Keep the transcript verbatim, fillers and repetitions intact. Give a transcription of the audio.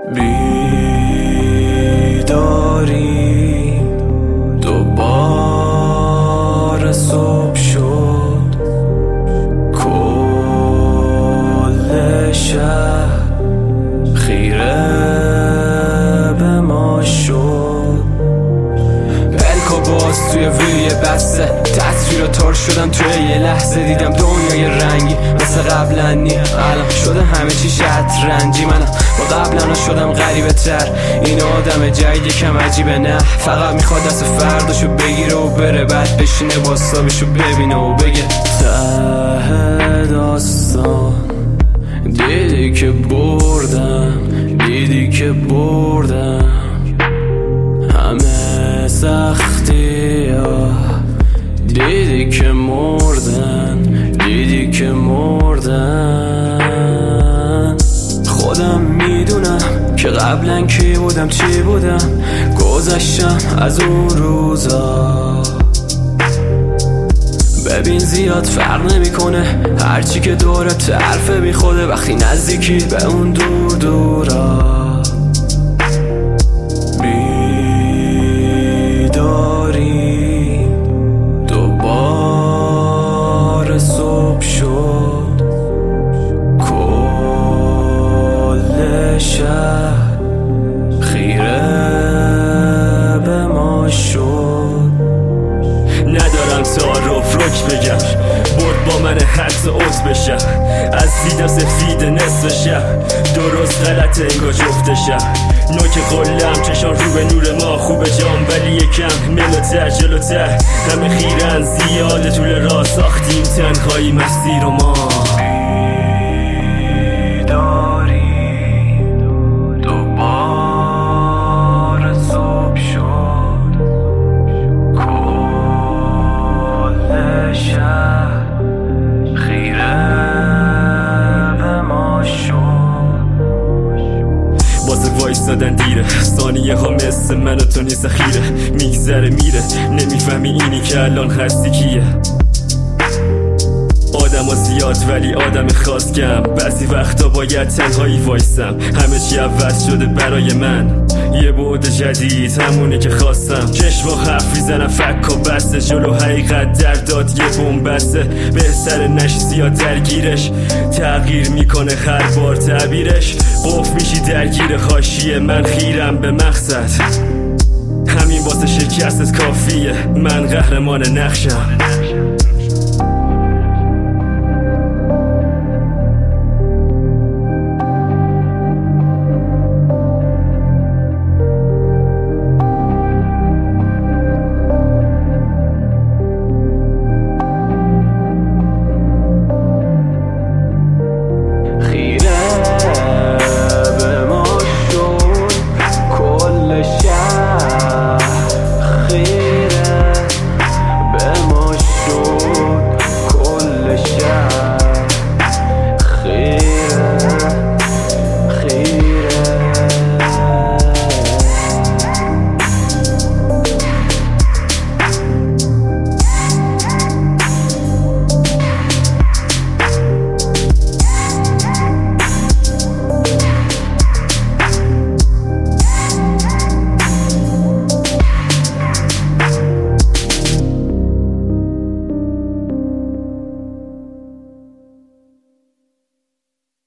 بیداری دوباره صبح شد، کل شهر خیره به ما شد. پلکو باز توی ویوی بسته، تصویر تار شدم توی یه لحظه. دیدم دنیای رنگی مثل قبلا نی، الان شده همه چی شطرنجی. منم با قبلا شدم غریبه تر، این آدم جدید یکم عجیبه. نه فقط میخواد دست فرداشو بگیره و بره، بعد بشینه باستابشو ببینه و بگه ته داستان دیدی که بردم، دیدی که بردم همه سختی ها، دیدی که مردن، دیدی که مردن. خودم میدونم که قبلا کی بودم چی بودم، گذشتم از اون روزا. ببین زیاد فرق نمیکنه هرچی که دورت حرفه بی خوده، وقتی نزدیکی به اون دور دورا. بیداری دوباره صبح شد، کل شهر خیره به ما شد. ندارم تعارف رک بگم، برد با من حدس اوت بشم، از دیدم سفید نصف شب، درست غلط انگا جفت شب. نوک قلم چشان رو به نور ما خوبه جام، ولی یکم ملوتر جلوتر همه خیرن زیاده طول راه، ساختیم تنهایی مسیر و ما. وایستادن دیره، ثانیه ها مثل من و تو نیست خیره، میگذره میره نمیفهمی اینی که الان هستی کیه. آدم ها زیاد ولی آدم خاص کم، بعضی وقتا باید تنهایی وایستم. همه چی عوض شده برای من، یه بعد جدید همونه که خواستم. چشم و حرف میزنم فک و بسته، جلو حقیقت در داد یه بومبسته. بهتر نشی زیاد درگیرش، تغییر میکنه هر بار تعبیرش. قفل میشی درگیر خاشیه، من خیرم به مقصد، همین واسه شکستت کافیه. من قهرمان نقشم.